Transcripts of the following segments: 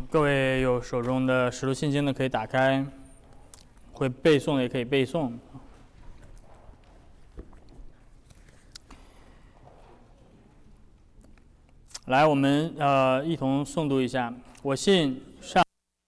各位有手中的《使徒信经》的可以打开，会背诵的也可以背诵。来，我们一同诵读一下。我信上。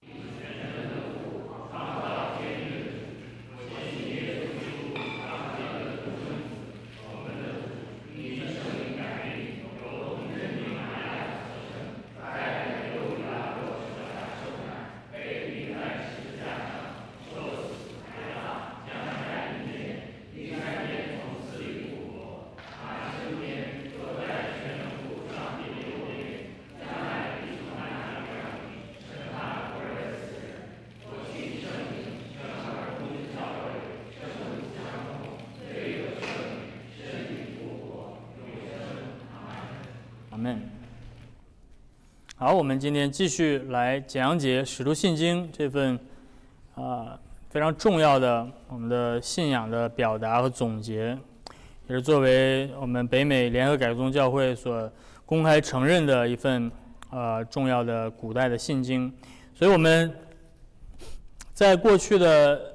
好，我们今天继续来讲解《使徒信经》这份非常重要的我们的信仰的表达和总结，也是作为我们北美联合改革宗教会所公开承认的一份重要的古代的信经。所以我们在过去的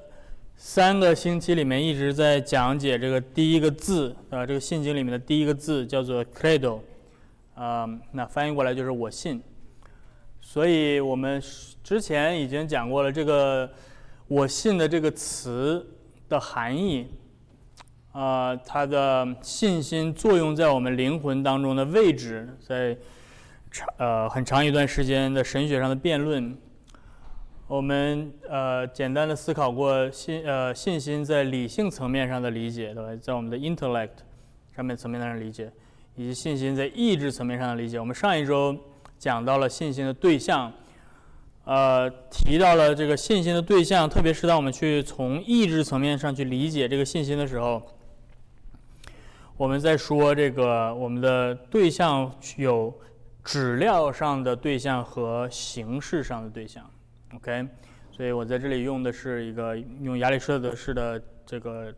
3个星期里面一直在讲解这个第一个字这个信经里面的第一个字叫做 credo， 那翻译过来就是我信。所以我们之前已经讲过了这个我信的这个词的含义，它的信心作用在我们灵魂当中的位置，在很长一段时间的神学上的辩论，我们简单的思考过信心在理性层面上的理解，对吧？在我们的 intellect 上面层面上的理解，以及信心在意志层面上的理解。我们上一周讲到了信心的对象，提到了这个信心的对象，特别是当我们去从意志层面上去理解这个信心的时候，我们在说这个我们的对象有质料上的对象和形式上的对象 ，OK， 所以我在这里用的是用亚里士多德式的这个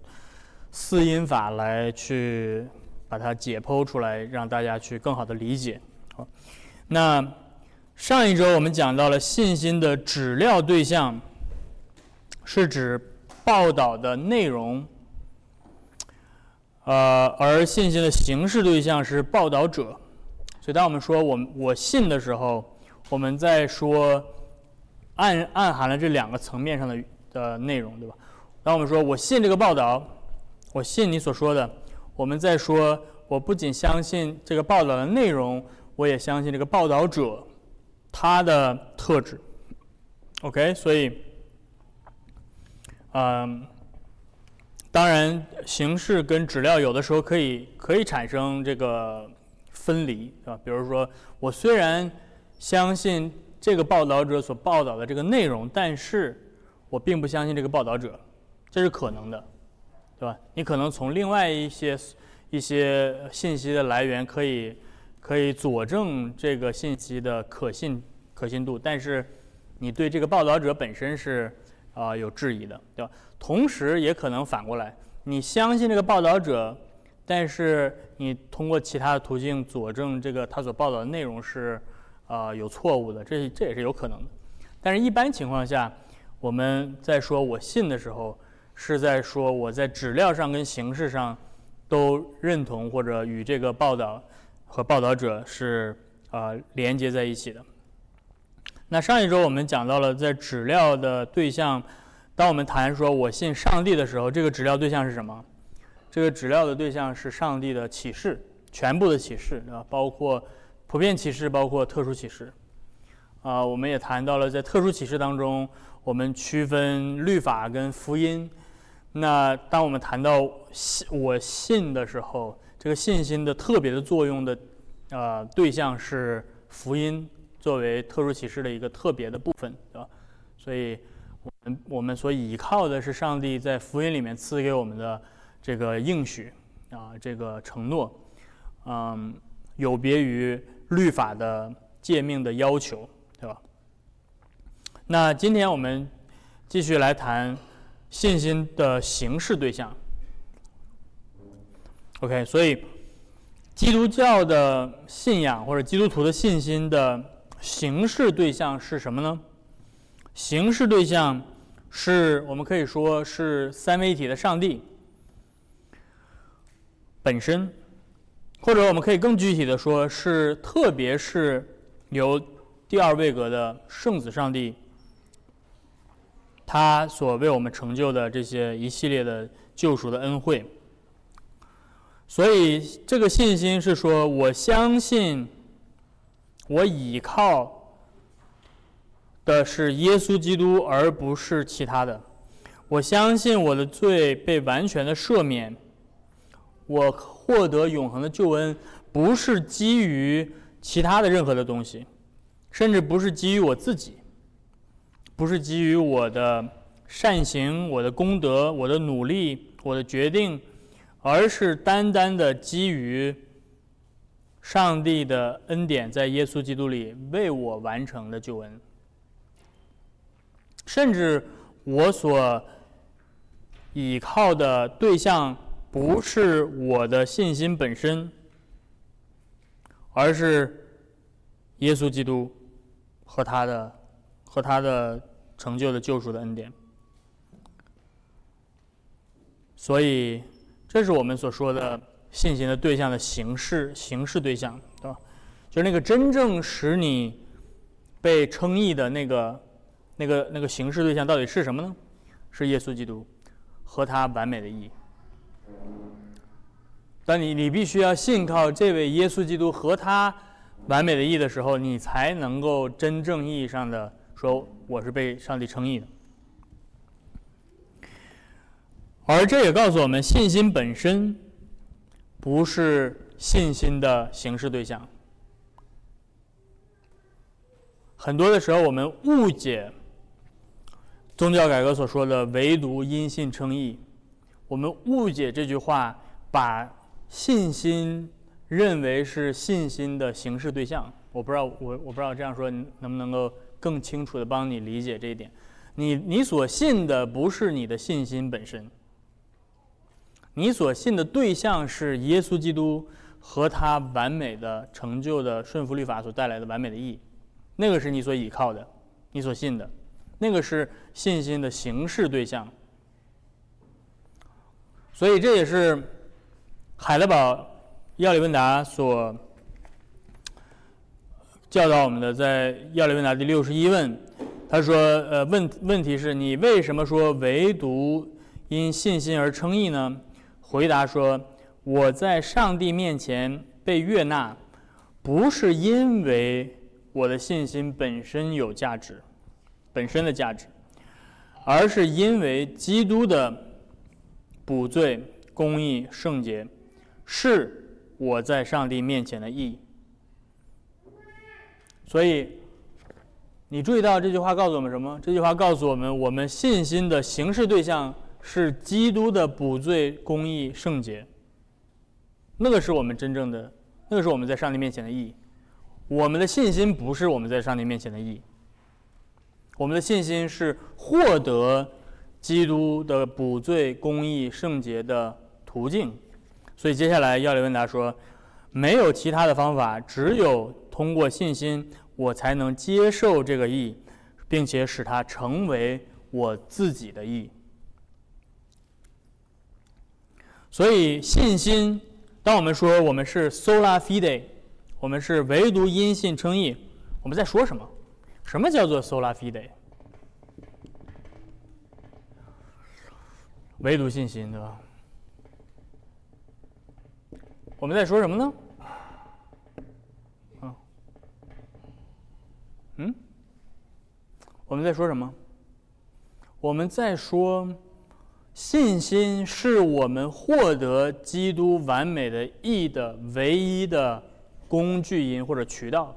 4因法来去把它解剖出来，让大家去更好的理解。好，那上一周我们讲到了信心的质料对象是指报道的内容，而信心的形式对象是报道者。所以当我们说我信的时候，我们在说暗含了这2个层面上的内容，对吧？当我们说我信这个报道，我信你所说的，我们在说我不仅相信这个报道的内容，我也相信这个报道者他的特质 ，OK， 所以，当然形式跟质料有的时候可以产生这个分离，对吧？比如说，我虽然相信这个报道者所报道的这个内容，但是我并不相信这个报道者，这是可能的，对吧？你可能从另外一些信息的来源可以佐证这个信息的可信度，但是你对这个报道者本身是有质疑的，对吧？同时也可能反过来，你相信这个报道者，但是你通过其他的途径佐证这个他所报道的内容是有错误的，这也是有可能的。但是一般情况下，我们在说我信的时候，是在说我在质料上跟形式上都认同或者与这个报道和报道者是连接在一起的。那上一周我们讲到了在质料的对象，当我们谈说我信上帝的时候，这个质料对象是什么？这个质料的对象是上帝的启示，全部的启示，包括普遍启示，包括特殊启示。我们也谈到了在特殊启示当中，我们区分律法跟福音。那当我们谈到我信的时候，这个信心的特别的作用的对象是福音，作为特殊启示的一个特别的部分，对吧？所以我们所依靠的是上帝在福音里面赐给我们的这个应许这个承诺，有别于律法的诫命的要求，对吧？那今天我们继续来谈信心的形式对象。OK， 所以基督教的信仰或者基督徒的信心的形式对象是什么呢？形式对象是我们可以说是三位一体的上帝本身，或者我们可以更具体的说是，特别是由第二位格的圣子上帝，他所为我们成就的这些一系列的救赎的恩惠。所以这个信心是说，我相信我倚靠的是耶稣基督，而不是其他的。我相信我的罪被完全的赦免，我获得永恒的救恩，不是基于其他的任何的东西，甚至不是基于我自己，不是基于我的善行、我的功德、我的努力、我的决定，而是单单的基于上帝的恩典在耶稣基督里为我完成的救恩。甚至我所倚靠的对象不是我的信心本身，而是耶稣基督和他的成就的救赎的恩典。所以这是我们所说的信心的对象的形式对象，对吧？就是那个真正使你被称义的那个形式对象到底是什么呢？是耶稣基督和他完美的义。当你必须要信靠这位耶稣基督和他完美的义的时候，你才能够真正意义上的说我是被上帝称义的。而这也告诉我们，信心本身不是信心的形式对象。很多的时候我们误解宗教改革所说的唯独因信称义，我们误解这句话，把信心认为是信心的形式对象。我不知道这样说能不能够更清楚的帮你理解这一点。你所信的不是你的信心本身，你所信的对象是耶稣基督和他完美的成就的顺服律法所带来的完美的义，那个是你所倚靠的，你所信的，那个是信心的形式对象。所以这也是海德堡要理问答所教导我们的，在要理问答第61问，他说问题是，你为什么说唯独因信心而称义呢？回答说，我在上帝面前被悦纳，不是因为我的信心本身有价值，本身的价值，而是因为基督的补罪、公义、圣洁是我在上帝面前的义。所以你注意到这句话告诉我们什么？这句话告诉我们，我们信心的形式对象是基督的补罪、公义、圣洁，那个是我们真正的，那个是我们在上帝面前的义。我们的信心不是我们在上帝面前的义，我们的信心是获得基督的补罪、公义、圣洁的途径。所以接下来要理问答说，没有其他的方法，只有通过信心，我才能接受这个义，并且使它成为我自己的义。所以信心，当我们说我们是 sola fide， 我们是唯独因信称义，我们在说什么？什么叫做 sola fide？ 唯独信心，对吧？我们在说什么呢？我们在说什么？我们在说信心是我们获得基督完美的义的唯一的工具因或者渠道。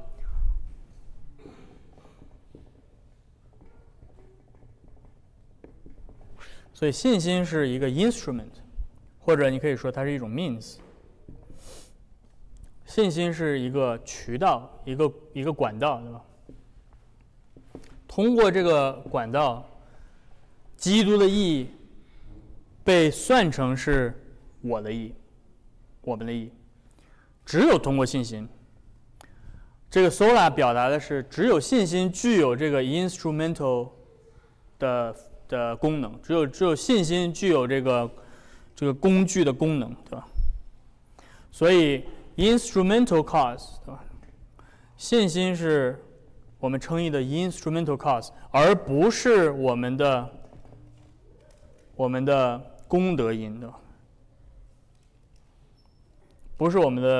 所以信心是一个 instrument， 或者你可以说它是一种 means。信心是一个渠道，一个管道，对吧？通过这个管道，基督的义被算成是我的义，我们的义。只有通过信心， 这个 sola 表达的是只有信心具有这个 instrumental 的功能，只有信心具有这个工具的功能，对吧？所以 instrumental cause， 对吧？信心是我们称义的 instrumental cause， 而不是我们的功德因，对吧？不是我们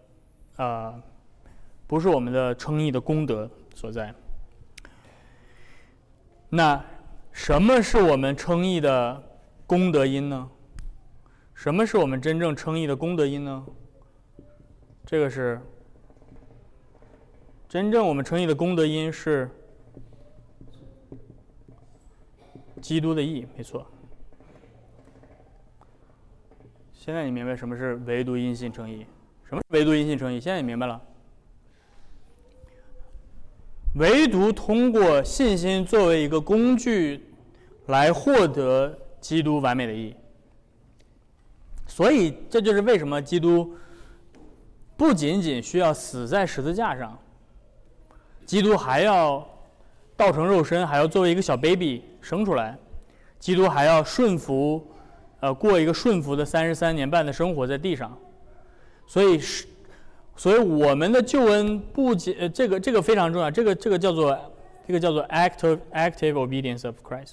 的称义的功德所在。那什么是我们称义的功德因呢？什么是我们真正称义的功德因呢？这个是真正我们称义的功德因是基督的义，没错。现在你明白什么是唯独因信称义？什么是唯独因信称义？现在你明白了。唯独通过信心作为一个工具来获得基督完美的义。所以这就是为什么基督不仅仅需要死在十字架上，基督还要道成肉身，还要作为一个小 baby 生出来，基督还要顺服，过一个顺服的33年半的生活在地上。所以我们的救恩不仅这个非常重要，这个叫做active obedience of Christ。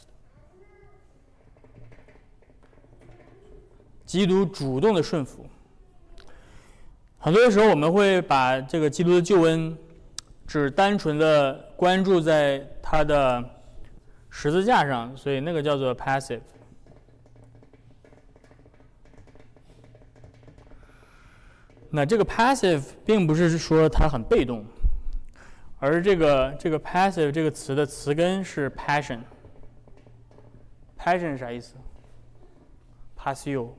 基督主动的顺服。很多时候我们会把这个基督的救恩只单纯的关注在他的十字架上，所以那个叫做 passive。那这个 passive 并不是说它很被动，而这个 passive 这个词的词根是 passion。passion 是啥意思 ？passio。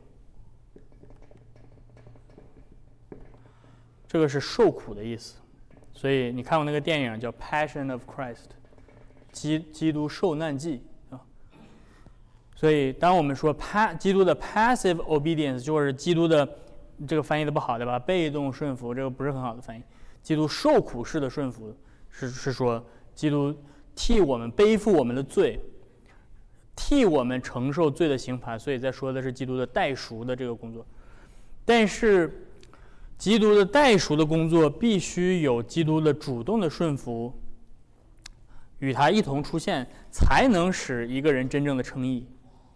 这个是受苦的意思，所以你看过那个电影叫《Passion of Christ》，基督受难记啊。所以当我们说基督的 passive obedience， 就是基督的这个翻译的不好，对吧？被动顺服，这个不是很好的翻译。基督受苦式的顺服是说基督替我们背负我们的罪，替我们承受罪的刑罚，所以在说的是基督的代赎的这个工作。但是基督的代赎的工作必须有基督的主动的顺服与他一同出现，才能使一个人真正的称义。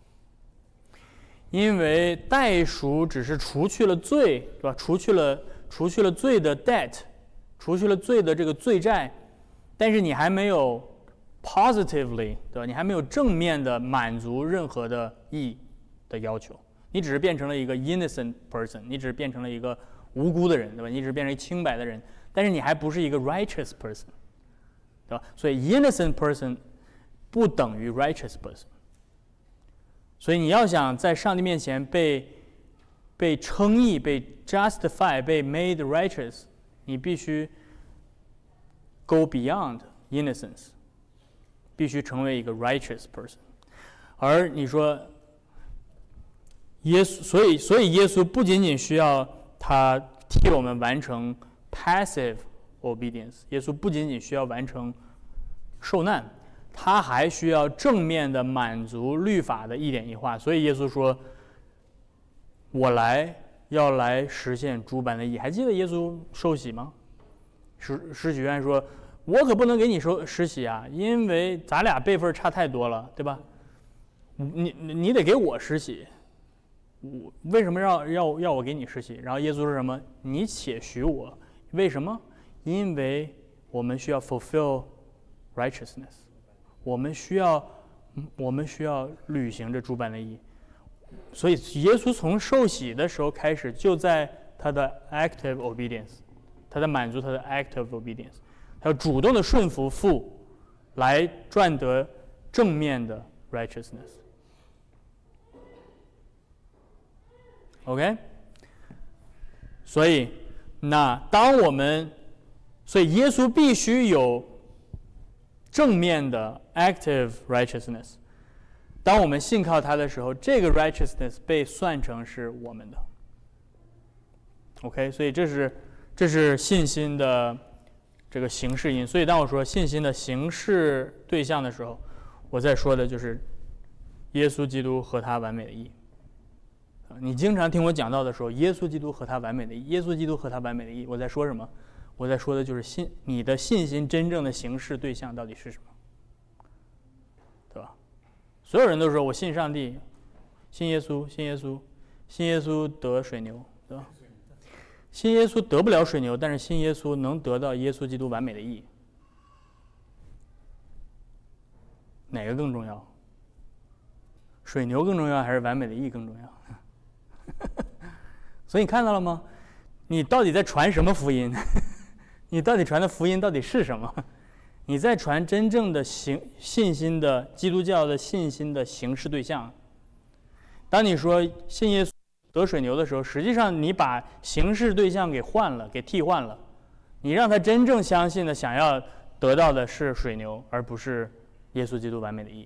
因为代赎只是除去了罪，对吧？除去了罪的 debt， 除去了罪的这个罪债，但是你还没有 positively， 对吧？你还没有正面的满足任何的义的要求，你只是变成了一个 innocent person， 你只是变成了一个无辜的人，对吧？你只是变成一个清白的人，但是你还不是一个 righteous person， 对吧？所以 innocent person 不等于 righteous person。所以你要想在上帝面前被称义、被 justify、被 made righteous， 你必须 go beyond innocence， 必须成为一个 righteous person。而你说耶稣，所以耶稣不仅仅需要他替我们完成 passive obedience， 耶稣不仅仅需要完成受难，他还需要正面的满足律法的一点一画。所以耶稣说：“我要来实现诸般的义。”还记得耶稣受洗吗？施洗约翰说：“我可不能给你施洗啊，因为咱俩辈分差太多了，对吧？你得给我施洗。我为什么要我给你施洗？”然后耶稣说什么？你且许我。为什么？因为我们需要 fulfill righteousness， 我们需要履行这诸般的义。所以耶稣从受洗的时候开始，就在他的 active obedience， 他在满足他的 active obedience， 他要主动的顺服父，来赚得正面的 righteousness。OK， 所以所以耶稣必须有正面的 active righteousness。当我们信靠他的时候，这个 righteousness 被算成是我们的。OK， 所以这是信心的这个形式因。所以当我说信心的形式对象的时候，我在说的就是耶稣基督和他完美的义。你经常听我讲到的时候，耶稣基督和他完美的义，耶稣基督和他完美的义，我在说什么？我在说的就是你的信心真正的形式对象到底是什么，对吧？所有人都说我信上帝，信耶稣，信耶稣，信耶稣得水牛，对吧？信耶稣得不了水牛，但是信耶稣能得到耶稣基督完美的义，哪个更重要？水牛更重要还是完美的义更重要？所以你看到了吗？你到底在传什么福音？你到底传的福音到底是什么？你在传真正的信心的基督教的信心的形式对象。当你说信耶稣得水牛的时候，实际上你把形式对象给换了，给替换了。你让他真正相信的想要得到的是水牛，而不是耶稣基督完美的义。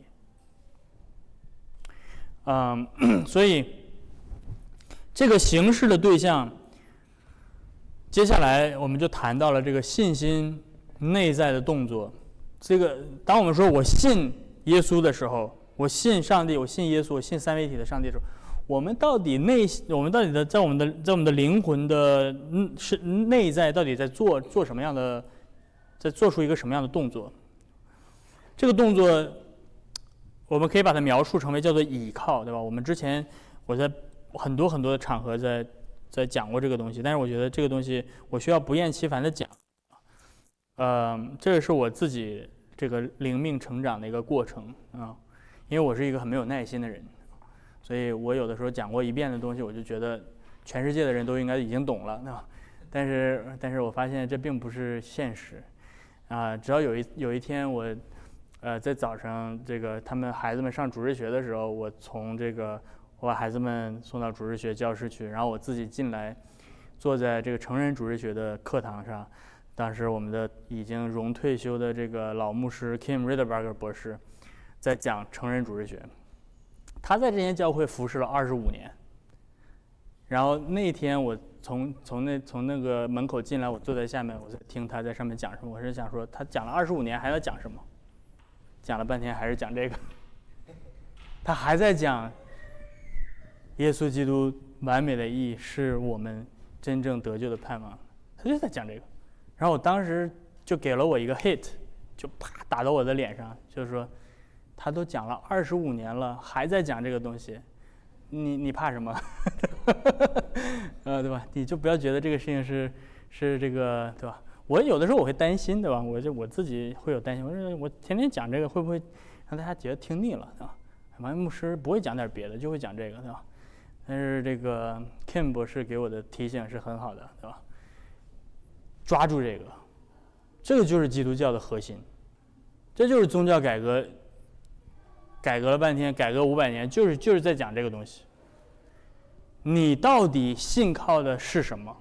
所以这个形式的对象，接下来我们就谈到了这个信心内在的动作。这个当我们说我信耶稣的时候，我信上帝，我信耶稣，我信三位一体的上帝的时候，我们到底在我们的灵魂的是内在到底在做什么样的，在做出一个什么样的动作？这个动作我们可以把它描述成为叫做倚靠，对吧？我们之前我在很多的场合在讲过这个东西，但是我觉得这个东西我需要不厌其烦的讲。这个是我自己这个灵命成长的一个过程啊，因为我是一个很没有耐心的人，所以我有的时候讲过一遍的东西，我就觉得全世界的人都应该已经懂了，对吧？但是我发现这并不是现实啊。直到有一天我在早上这个他们孩子们上主日学的时候，我把孩子们送到主日学教室去，然后我自己进来坐在这个成人主日学的课堂上。当时我们的已经荣退休的这个老牧师 Kim Ritterberger 博士在讲成人主日学，他在这间教会服侍了25年。然后那天我从那个门口进来，我坐在下面，我在听他在上面讲什么。我是想说，他讲了25年还要讲什么？讲了半天还是讲这个，他还在讲耶稣基督完美的义是我们真正得救的盼望，他就在讲这个。然后我当时就给了我一个 hit， 就啪打到我的脸上，就是说他都讲了25年了，还在讲这个东西，你怕什么？对吧？你就不要觉得这个事情是这个，对吧？我有的时候我会担心，对吧？我自己会有担心，我天天讲这个会不会让大家觉得听腻了，对吧？王牧师不会讲点别的，就会讲这个，对吧？但是这个 Kim 博士给我的提醒是很好的，对吧？抓住这个就是基督教的核心，这就是宗教改革了半天，改革500年，就是在讲这个东西。你到底信靠的是什么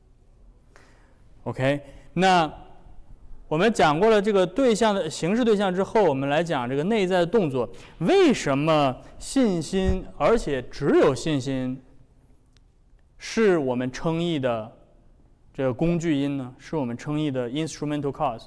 ？OK， 那我们讲过了这个对象的形式对象之后，我们来讲这个内在的动作。为什么信心，而且只有信心，是我们称义的这个工具因呢？是我们称义的 instrumental cause。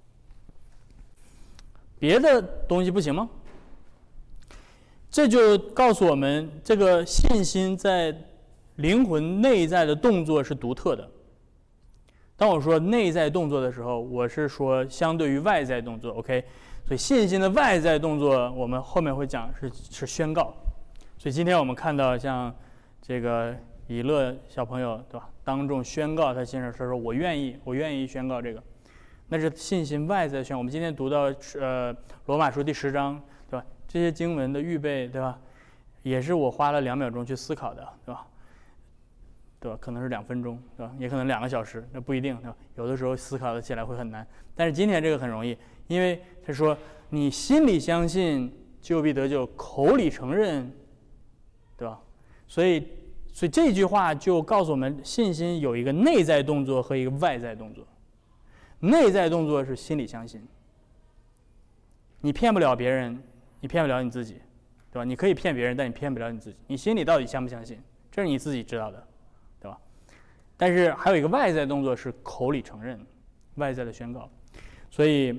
别的东西不行吗？这就告诉我们，这个信心在灵魂内在的动作是独特的。当我说内在动作的时候，我是说相对于外在动作 ，OK？ 所以信心的外在动作，我们后面会讲是宣告。所以今天我们看到像这个以乐小朋友，对吧？当众宣告他信上，说我愿意宣告这个，那是信心外在宣告。我们今天读到罗马书第10章，对吧？这些经文的预备，对吧？也是我花了2秒钟去思考的，对吧？对吧？可能是2分钟，对吧？也可能2个小时，那不一定，对吧？有的时候思考的起来会很难，但是今天这个很容易，因为他说你心里相信就必得救，口里承认，对吧？所以这句话就告诉我们，信心有一个内在动作和一个外在动作。内在动作是心里相信，你骗不了别人，你骗不了你自己，对吧？你可以骗别人，但你骗不了你自己。你心里到底相不相信，这是你自己知道的，对吧？但是还有一个外在动作是口里承认， 外在的宣告。所以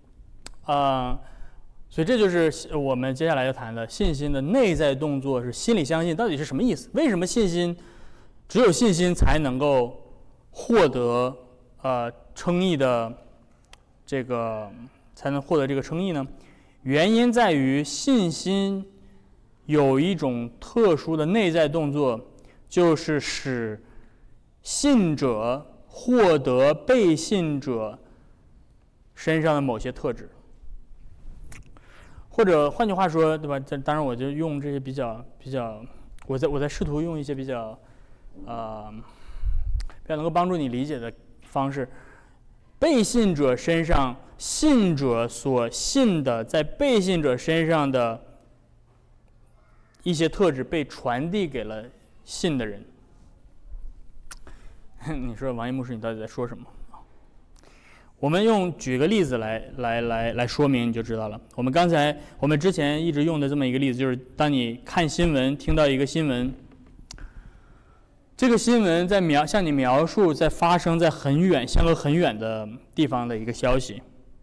这就是我们接下来要谈的信心的内在动作是心里相信到底是什么意思？为什么信心只有信心才能够获得称义的才能获得这个称义呢？原因在于信心有一种特殊的内在动作，就是使信者获得被信者身上的某些特质，或者换句话说，对吧？当然，我就用这些比较，我在试图用一些比较能够帮助你理解的方式。被信者身上，信者所信的，在被信者身上的一些特质被传递给了信的人。你说王一牧师，你到底在说什么？我们举个例子来说明，你就知道了。我们之前一直用的这么一个例子，就是当你看新闻，听到一个新闻，这个新闻向你描述在发生在相隔很远的地方的一个消息。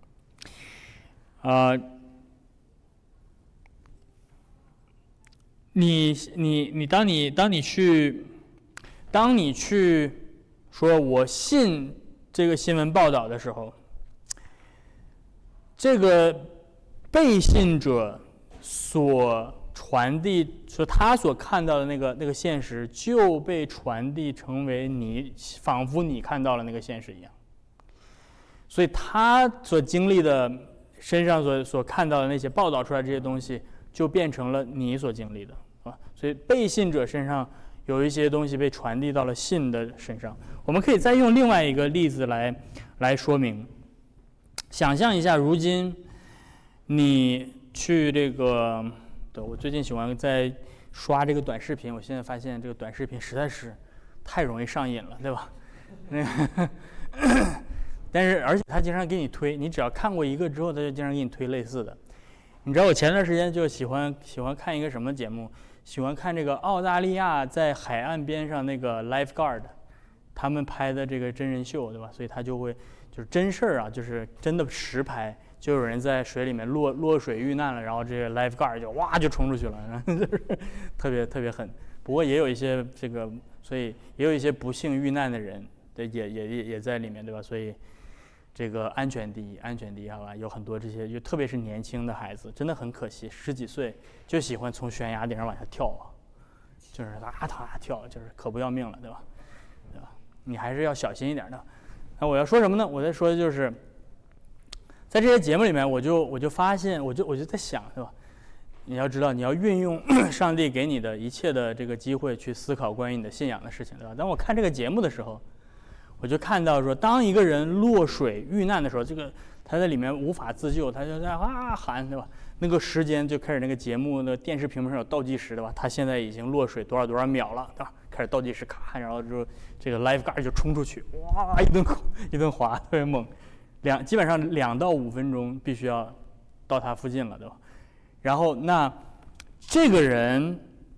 当你去说我信这个新闻报道的时候，这个被信者他所看到的那个现实就被传递成为仿佛你看到了那个现实一样，所以他所经历的身上所看到的那些报道出来这些东西，就变成了你所经历的啊。所以被信者身上有一些东西被传递到了信的身上。我们可以再用另外一个例子来说明。想象一下，如今你去我最近喜欢在刷这个短视频，我现在发现这个短视频实在是太容易上瘾了，对吧？而且他经常给你推，你只要看过一个之后，他就经常给你推类似的。你知道我前段时间就喜欢看一个什么节目？喜欢看这个澳大利亚在海岸边上那个 lifeguard， 他们拍的这个真人秀，对吧？所以他就是真事儿啊，就是真的实拍，就有人在水里面落水遇难了，然后这个 lifeguard 就冲出去了，然后就是特别特别狠。不过也有一些所以也有一些不幸遇难的人，对，也在里面，对吧？所以这个安全第一，好吧？有很多这些，特别是年轻的孩子，真的很可惜，10几岁就喜欢从悬崖顶上往下跳啊，就是跳，就是可不要命了，对吧？你还是要小心一点的。那我要说什么呢？我在说的就是，在这些节目里面，我就发现，我就在想，对吧？你要知道，你要运用上帝给你的一切的这个机会去思考关于你的信仰的事情，对吧？当我看这个节目的时候，我就看到说，当一个人落水遇难的时候，他在里面无法自救，他就在喊，对吧？那个时间就开始，那个节目的电视屏幕上有倒计时，对吧？他现在已经落水多少秒了，对吧？开始倒计时，咔，然后就这个 lifeguard 就冲出去，哇，一顿滑，特别猛，基本上2到5分钟必须要到他附近了，对吧？然后那这个人，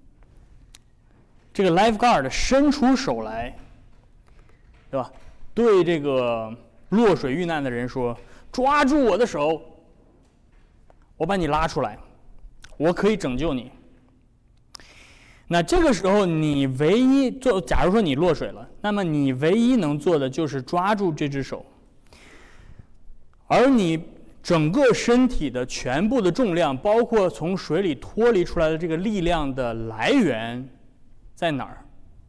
这个 lifeguard 伸出手来，对吧？对这个落水遇难的人说：“抓住我的手，我把你拉出来，我可以拯救你。”那这个时候，你唯一假如说你落水了，那么你唯一能做的就是抓住这只手，而你整个身体的全部的重量，包括从水里脱离出来的这个力量的来源在哪儿？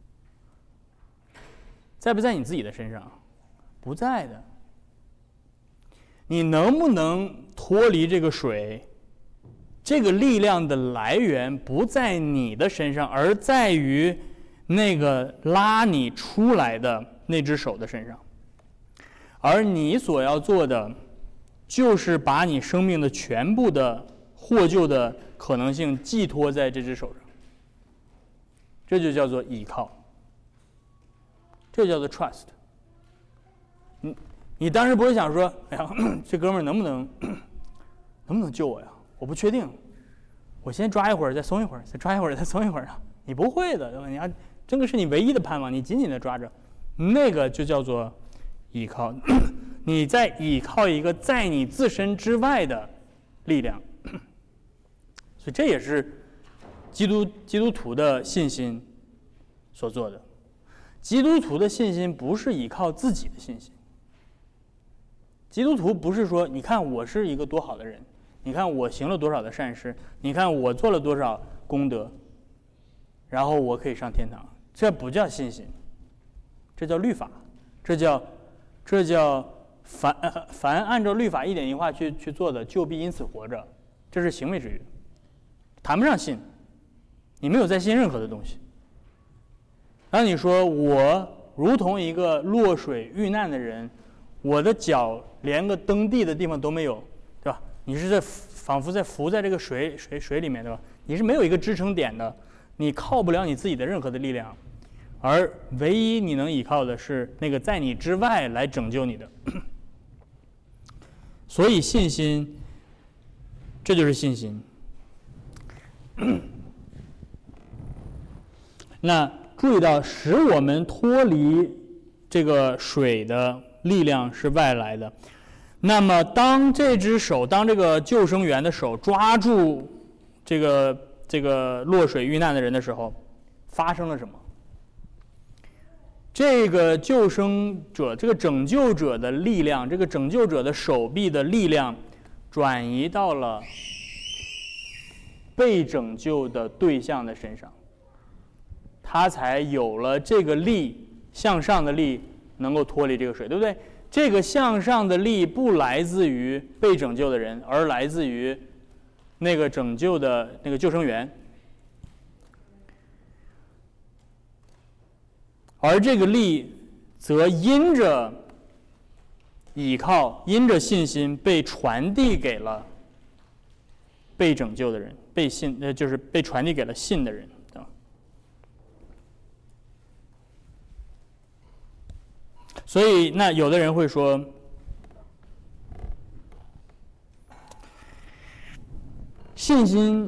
在不在你自己的身上？不在的。你能不能脱离这个水？这个力量的来源不在你的身上，而在于那个拉你出来的那只手的身上。而你所要做的，就是把你生命的全部的获救的可能性寄托在这只手上。这就叫做依靠，这就叫做 trust。你当时不会想说，哎呀，这哥们儿能不能救我呀？我不确定，我先抓一会儿，再松一会儿，再抓一会儿，再松一会儿啊！你不会的，对吧？你要这个是你唯一的盼望，你紧紧的抓着，那个就叫做依靠。 你在依靠一个在你自身之外的力量。所以这也是基督徒的信心所做的。基督徒的信心不是依靠自己的信心。基督徒不是说，你看我是一个多好的人，你看我行了多少的善事，你看我做了多少功德，然后我可以上天堂。这不叫信心，这叫律法，这叫凡按照律法一点一画去做的，就必因此活着。这是行为之约，谈不上信，你没有在信任何的东西。当你说我如同一个落水遇难的人，我的脚连个蹬地的地方都没有，对吧？你是仿佛在浮在这个水里面，对吧？你是没有一个支撑点的，你靠不了你自己的任何的力量，而唯一你能依靠的是那个在你之外来拯救你的。所以信心，这就是信心。那注意到，使我们脱离这个水的力量是外来的。那么当这只手，当这个救生员的手抓住这个落水遇难的人的时候，发生了什么？这个救生者，这个拯救者的力量，这个拯救者的手臂的力量转移到了被拯救的对象的身上，他才有了这个力，向上的力，能够脱离这个水，对不对？这个向上的力不来自于被拯救的人，而来自于那个拯救的那个救生员。而这个力则因着倚靠，因着信心被传递给了被拯救的人，就是被传递给了信的人。所以那有的人会说，信心，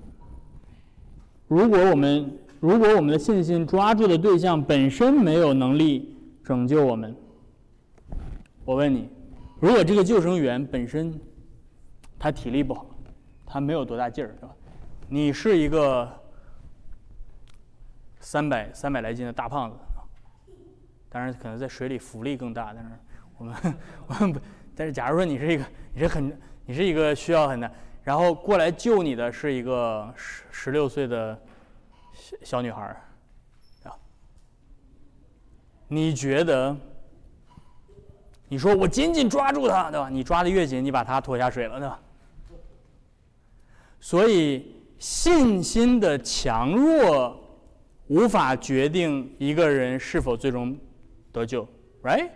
如果我们的信心抓住的对象本身没有能力拯救我们，我问你，如果这个救生员本身他体力不好，他没有多大劲儿，是吧？你是一个300来斤的大胖子，当然可能在水里浮力更大，但是我们不，但是假如说你是一个需要很大，然后过来救你的是一个16岁的小女孩，啊，你觉得，你说我紧紧抓住她，对吧？你抓得越紧，你把她拖下水了，对吧？所以信心的强弱无法决定一个人是否最终得救 ，right？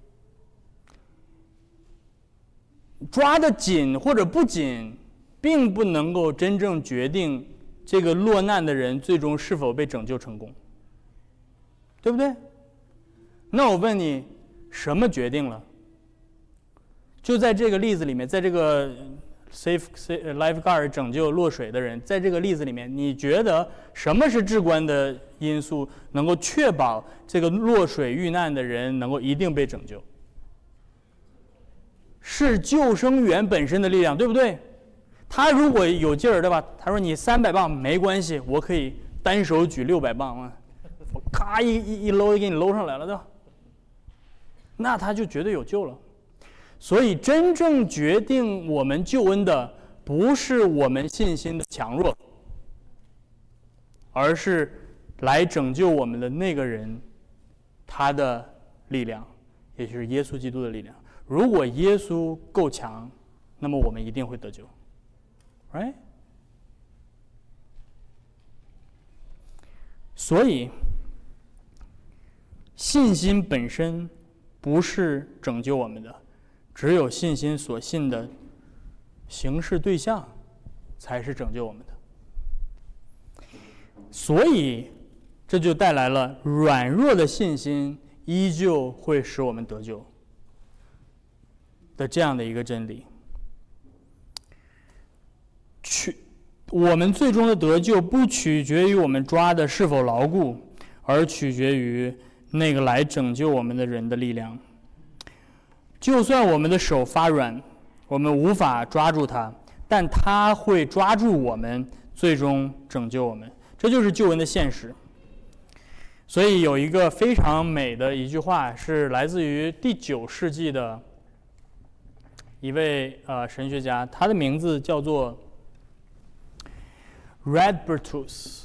抓得紧或者不紧，并不能够真正决定这个落难的人最终是否被拯救成功，对不对？那我问你，什么决定了？就在这个例子里面，在这个 lifeguard 拯救落水的人，在这个例子里面，你觉得什么是至关的因素，能够确保这个落水遇难的人能够一定被拯救？是救生员本身的力量，对不对？他如果有劲儿，对吧？他说你300磅没关系，我可以单手举600磅，我咔一搂给你搂上来了，对吧？那他就绝对有救了。所以真正决定我们救恩的，不是我们信心的强弱，而是来拯救我们的那个人，他的力量，也就是耶稣基督的力量。如果耶稣够强，那么我们一定会得救 ，right？ 所以，信心本身不是拯救我们的，只有信心所信的行事对象才是拯救我们的。所以，这就带来了软弱的信心依旧会使我们得救的这样的一个真理。我们最终的得救不取决于我们抓的是否牢固，而取决于那个来拯救我们的人的力量。 就算我们的手发软，我们无法抓住它，但它会抓住我们，最终拯救我们。这就是救恩的现实。所以有一个非常美的一句话，是来自于第9世纪的一位神学家，他的名字叫做 Radbertus。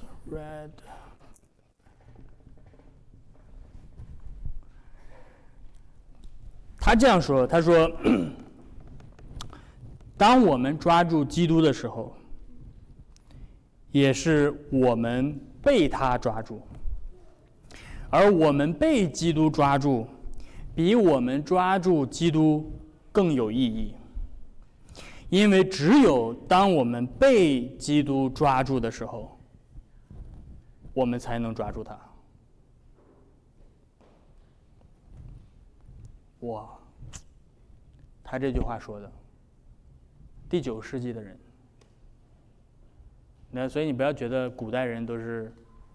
他这样说，他说，当我们抓住基督的时候，也是我们被他抓住，而我们被基督抓住，比我们抓住基督更有意义。因为只有当我们被基督抓住的时候，我们才能抓住他。哇，他这句话说的，第9世纪的人。那所以你不要觉得古代人都是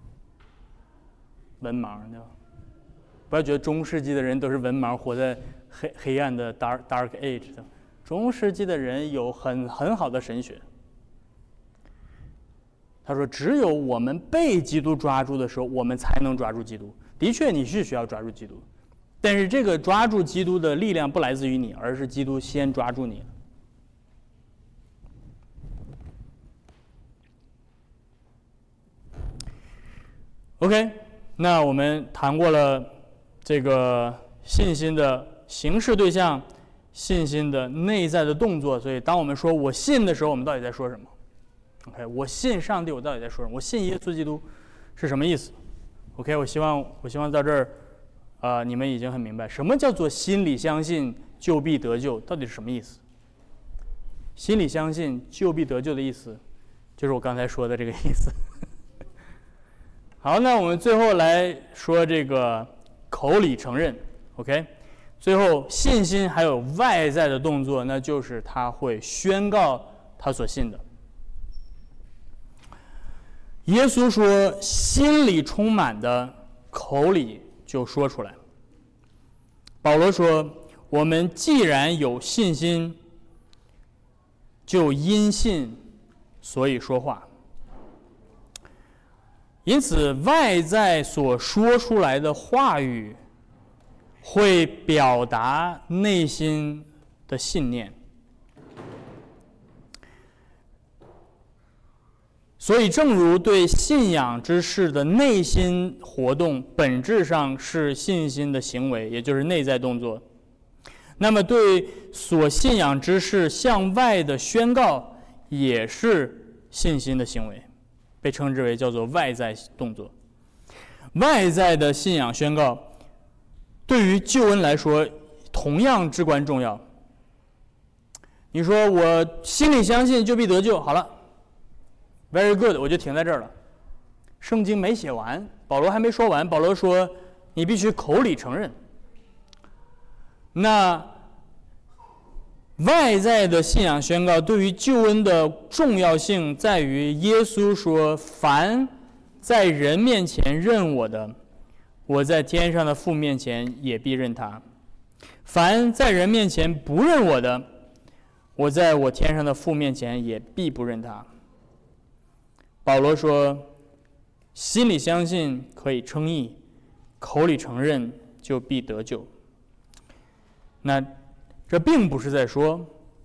文盲，对吧？不要觉得中世纪的人都是文盲，活在黑暗的 dark age 的。中世纪的人有很好的神学。他说，只有我们被基督抓住的时候，我们才能抓住基督。的确，你是需要抓住基督，但是这个抓住基督的力量不来自于你，而是基督先抓住你。OK， 那我们谈过了这个信心的形式对象，信心的内在的动作。所以当我们说我信的时候，我们到底在说什么 ？OK， 我信上帝，我到底在说什么？我信耶稣基督是什么意思 ？OK， 我希望到这儿，你们已经很明白什么叫做心里相信就必得救，到底是什么意思？心里相信就必得救的意思，就是我刚才说的这个意思。好，那我们最后来说这个口里承认 ，OK， 最后信心还有外在的动作，那就是他会宣告他所信的。耶稣说，心里充满的，口里就说出来。保罗说，我们既然有信心，就因信所以说话。因此，外在所说出来的话语，会表达内心的信念。所以，正如对信仰之事的内心活动，本质上是信心的行为，也就是内在动作。那么，对所信仰之事向外的宣告，也是信心的行为。被称之为叫做外在动作。外在的信仰宣告对于救恩来说同样至关重要。你说我心里相信就必得救，好了 very good， 我就停在这儿了。圣经没写完，保罗还没说完，保罗说你必须口里承认。那外在的信仰宣告对于救恩的重要性在于，耶稣说，凡在人面前认我的，我在天上的父面前也必认他；凡在人面前不认我的，我在我天上的父面前也必不认他。保罗说，心里相信可以称义，口里承认就必得救。那这并不是在说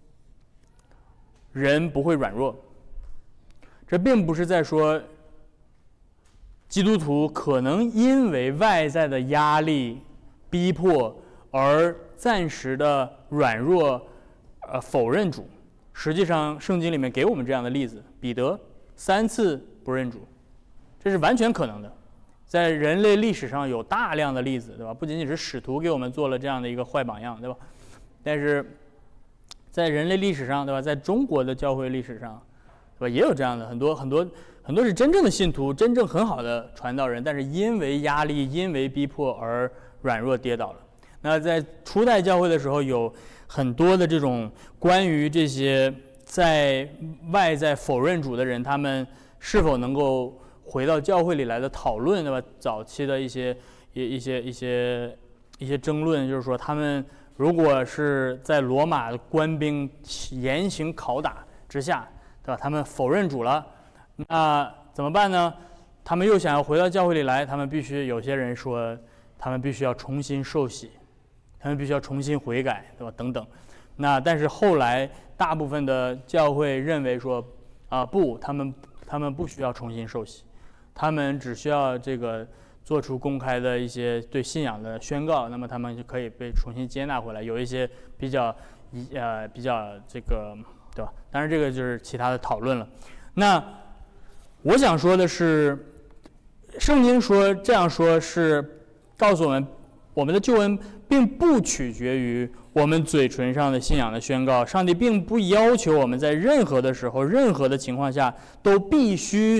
人不会软弱，这并不是在说基督徒可能因为外在的压力逼迫而暂时的软弱，否认主。实际上圣经里面给我们这样的例子，彼得3次不认主，这是完全可能的。在人类历史上有大量的例子，对吧？不仅仅是使徒给我们做了这样的一个坏榜样，对吧？但是在人类历史上，对吧？在中国的教会历史上，对吧？也有这样的很多是真正的信徒，真正很好的传道人，但是因为压力、因为逼迫而软弱跌倒了。那在初代教会的时候，有很多的这种关于这些在外在否认主的人，他们是否能够回到教会里来的讨论，对吧？早期的一些争论，就是说他们如果是在罗马的官兵严刑拷打之下，对吧？他们否认主了，那怎么办呢？他们又想要回到教会里来，他们必须有些人说，他们必须要重新受洗，他们必须要重新悔改，对吧？等等。但是后来大部分的教会认为说，不，他们不需要重新受洗，他们只需要这个做出公开的一些对信仰的宣告，那么他们就可以被重新接纳回来。有一些比较这个，对吧？当然这个就是其他的讨论了。那我想说的是，圣经这样说是告诉我们，我们的救恩并不取决于我们嘴唇上的信仰的宣告。上帝并不要求我们在任何的时候、任何的情况下都必须，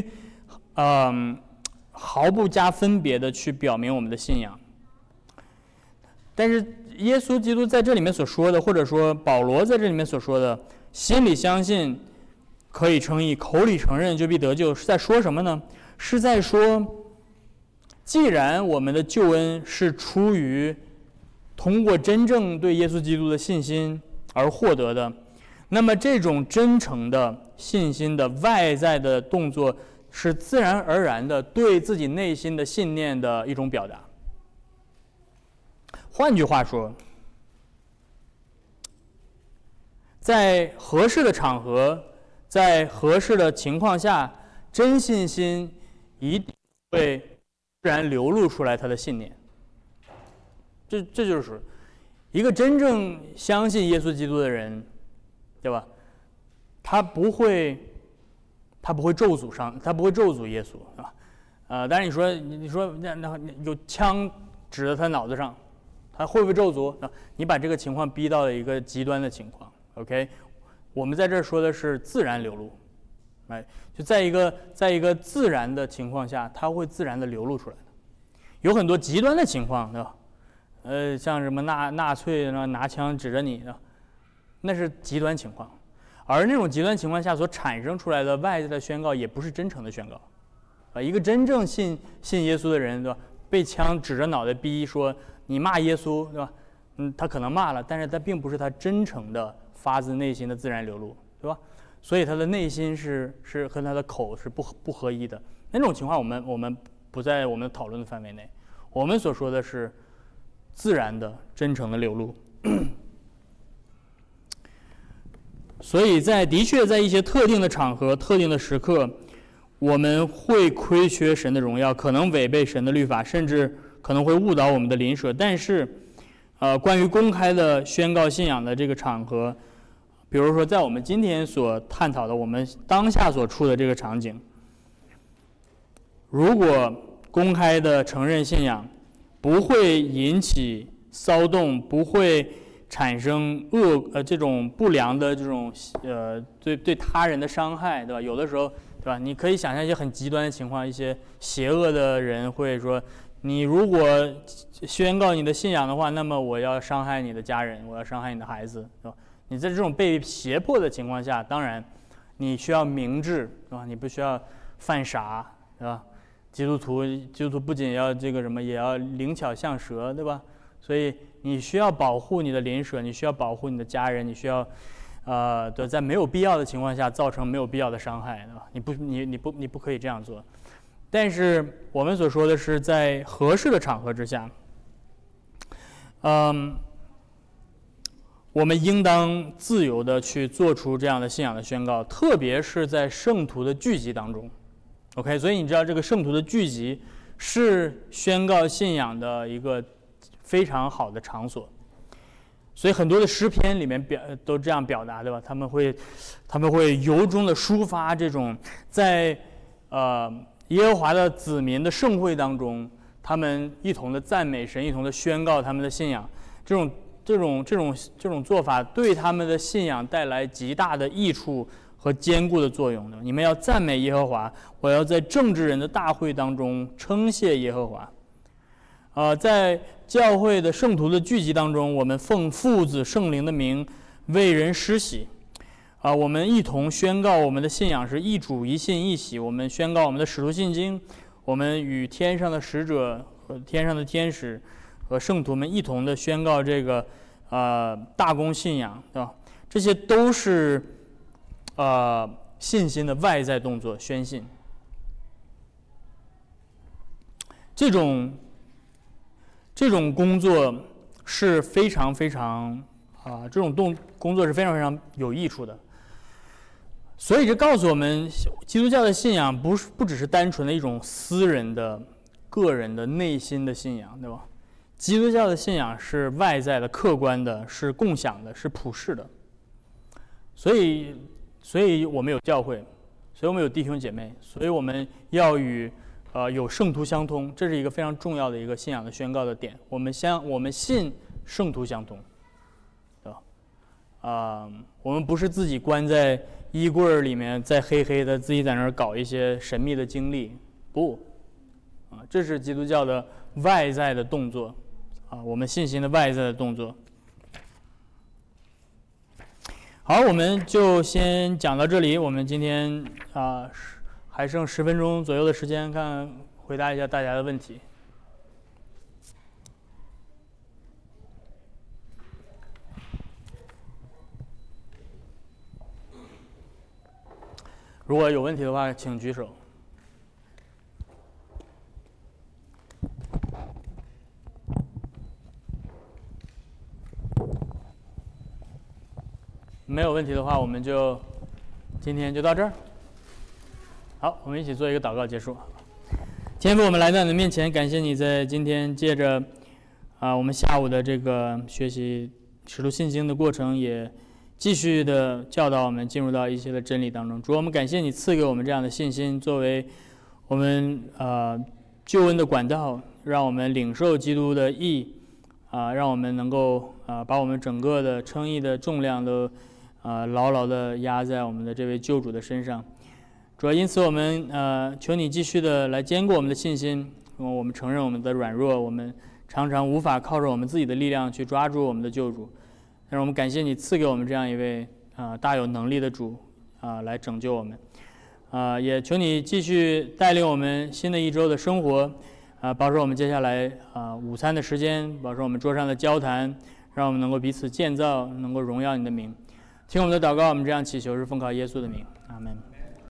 毫不加分别的去表明我们的信仰。但是耶稣基督在这里面所说的，或者说保罗在这里面所说的，心里相信可以称义，口里承认就必得救，是在说什么呢？是在说，既然我们的救恩是出于通过真正对耶稣基督的信心而获得的，那么这种真诚的信心的外在的动作是自然而然的对自己内心的信念的一种表达。换句话说，在合适的场合，在合适的情况下，真信心一定会自然流露出来他的信念。这就是一个真正相信耶稣基督的人，对吧？他不会咒诅耶稣啊。当然你说那有枪指着他脑子上，他会不会咒诅？你把这个情况逼到了一个极端的情况。OK， 我们在这儿说的是自然流露，就在一个自然的情况下，它会自然的流露出来的。有很多极端的情况，对吧？像什么纳粹拿枪指着你的，那是极端情况。而那种极端情况下所产生出来的外在的宣告，也不是真诚的宣告。一个真正信耶稣的人，对吧？被枪指着脑袋逼说你骂耶稣，对吧？他可能骂了，但是他并不是他真诚的发自内心的自然流露，对吧？所以他的内心是和他的口是不合一的。那种情况我们不在我们讨论的范围内。我们所说的是自然的真诚的流露。所以的确在一些特定的场合、特定的时刻，我们会亏缺神的荣耀，可能违背神的律法，甚至可能会误导我们的邻舍。但是关于公开的宣告信仰的这个场合，比如说在我们今天所探讨的我们当下所处的这个场景，如果公开的承认信仰不会引起骚动，不会产生这种不良的这种对他人的伤害，对吧？有的时候，对吧？你可以想象一些很极端的情况，一些邪恶的人会说，你如果宣告你的信仰的话，那么我要伤害你的家人，我要伤害你的孩子，对吧？你在这种被胁迫的情况下，当然你需要明智，对吧？你不需要犯傻，对吧？基督徒不仅要这个什么，也要灵巧像蛇，对吧？所以你需要保护你的邻舍，你需要保护你的家人，你需要在没有必要的情况下造成没有必要的伤害，对吧？你不可以这样做。但是我们所说的是在合适的场合之下，我们应当自由的去做出这样的信仰的宣告，特别是在圣徒的聚集当中。OK， 所以你知道这个圣徒的聚集是宣告信仰的一个非常好的场所。所以很多的诗篇里面都这样表达，对吧？他们会由衷的抒发这种在耶和华的子民的盛会当中，他们一同的赞美神，一同的宣告他们的信仰。这种做法对他们的信仰带来极大的益处和坚固的作用。你们要赞美耶和华，我要在正直人的大会当中称谢耶和华。在教会的圣徒的聚集当中，我们奉父子圣灵的名为人施洗。我们一同宣告我们的信仰是一主一信一洗。我们宣告我们的使徒信经，我们与天上的使者和天上的天使和圣徒们一同的宣告这个大公信仰，对吧？这些都是信心的外在动作，宣信。这种工作是非常非常这种工作是非常非常有益处的。所以这告诉我们，基督教的信仰不只是单纯的一种私人的、个人的内心的信仰，对吧？基督教的信仰是外在的、客观的，是共享的，是普世的。所以我们有教会，所以我们有弟兄姐妹，所以我们要与有圣徒相通，这是一个非常重要的一个信仰的宣告的点。我们信圣徒相通，对吧？我们不是自己关在衣柜里面，在黑黑的自己在那儿搞一些神秘的经历，不，这是基督教的外在的动作，我们信心的外在的动作。好，我们就先讲到这里。我们今天还剩10分钟左右的时间，看回答一下大家的问题。如果有问题的话，请举手。没有问题的话，我们就今天就到这儿。好，我们一起做一个祷告结束。天父，我们来到你的面前，感谢你在今天借着我们下午的这个学习使徒信经的过程，也继续的教导我们进入到一些的真理当中。主，我们感谢你赐给我们这样的信心，作为我们救恩的管道，让我们领受基督的义，让我们能够把我们整个的称义的重量都牢牢的压在我们的这位救主的身上。主要因此我们求你继续的来坚固我们的信心。我们承认我们的软弱，我们常常无法靠着我们自己的力量去抓住我们的救主，但是我们感谢你赐给我们这样一位大有能力的主来拯救我们。也求你继续带领我们新的一周的生活，保守我们接下来午餐的时间，保守我们桌上的交谈，让我们能够彼此建造，能够荣耀你的名。听我们的祷告，我们这样祈求是奉靠耶稣的名，阿们。